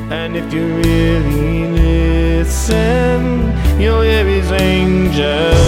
And if you really listen, you'll hear his angel